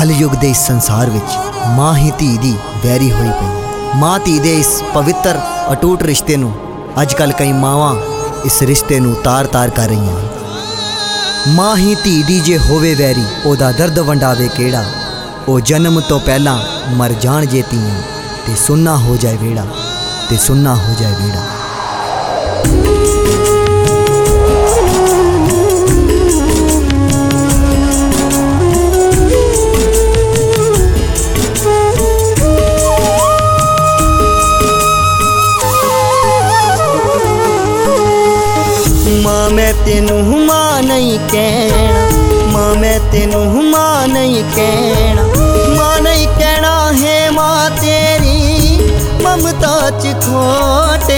कलयुग दे इस संसार विच माँ ही धी दी वैरी होई पई। माँ धी दे इस पवित्र अटूट रिश्ते नूं अजकल कई मावां इस रिश्ते नूं तार तार कर रही हैं। माँ ही धी दी जे होवे वैरी ओदा दर्द वंडावे केड़ा, ओ जन्म तो पहला मर जाण जे धीआं ते सुन्ना हो जाए वेड़ा, ते सुन्ना हो जाए वेड़ा। माँ मैं तेनू माँ नहीं कहना, माँ मैं तेनू माँ नहीं कहना, माँ नहीं कहना है माँ तेरी ममता च खोटे।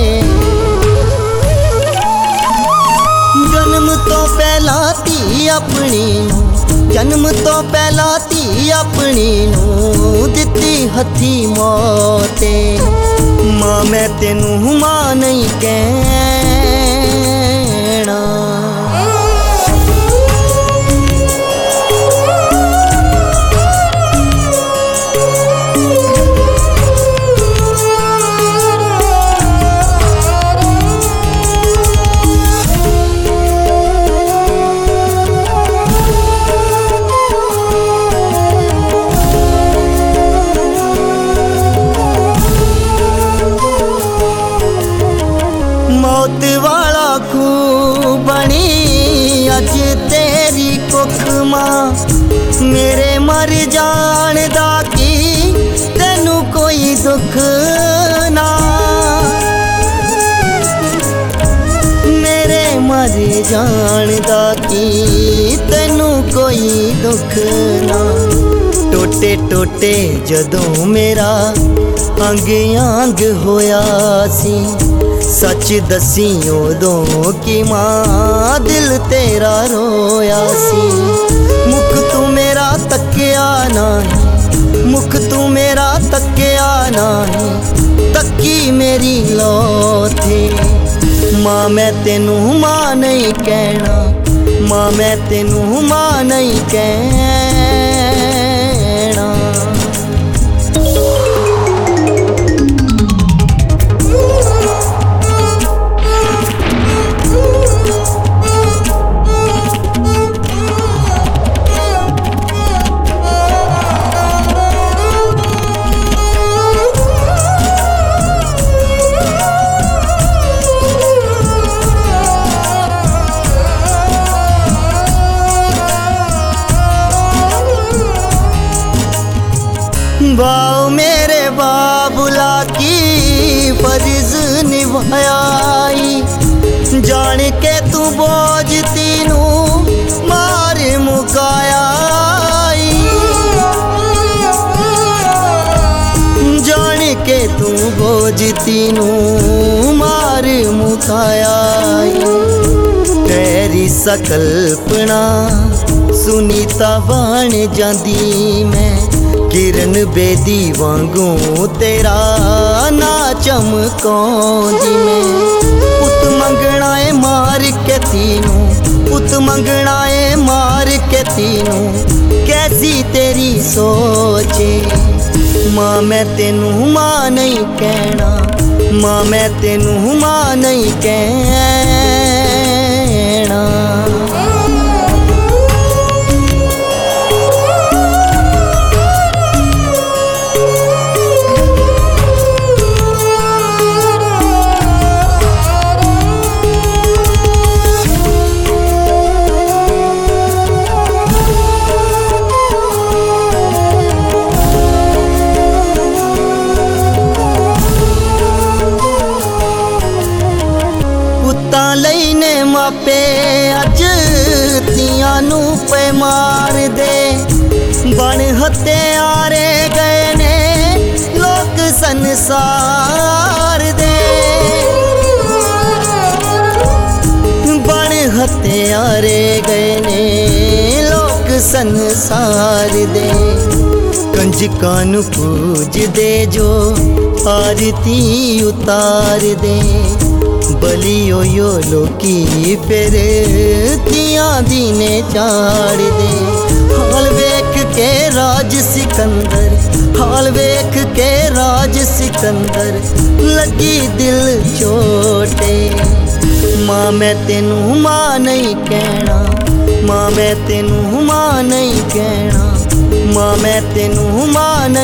जन्म तो पहला धी अपनी नू, जन्म तो पहला धी अपनी नू दिती हथी मौते। माँ मैं तेनू माँ नहीं कहना। मौत वाला खूह बनी अज तेरी कुख मां, मेरे मर जान दा की तेनू कोई दुख ना। मेरे मर जान दा की तेनू कोई दुख ना। टोटे टोटे जदों मेरा अंग अंग होया सी, सच दसी उदों कि माँ दिल तेरा रोया सी। मुख तू मेरा तकिया नहीं, मुख तू मेरा तकिया नहीं, तकी मेरी लो थे। माँ मैं तेनू माँ नहीं कहना, माँ मैं तेनू माँ नहीं कहना। वाओ मेरे बाबुला की फर्ज निभाई, जान के तू बोझ तीनू मार मुकाया। जान के तू बोझ तीनू मार मुकाया। तेरी सकल्पना सुनीता बन जांदी मैं, किरण बेदी वांगू तेरा ना चमकाउंदी मैं। पुत मंगना है मार के तीनू, पुत मंगना है मार के तीनू, कैसी तेरी सोचे। माँ मैं तेनू माँ नहीं कहना, माँ मैं तेनू माँ नहीं कहना। लईने मापे अज तियां नू पे मार दे, बन हत्यारे गए ने लोक संसार दे। बन हत्यारे गए ने लोक संसार दे। कंजकां नू पूज दे जो आरती उतार दे, बली यो लोकी फिर तियां दीने चाड़ दे। हाल वेख के राज सिकंदर, हाल वेख के राज सिकंदर लगी दिल चोटे। मां मैं तेनू मां नहीं कहना, मां मैं तेनू मां नहीं कहना, मां मैं तेनू मां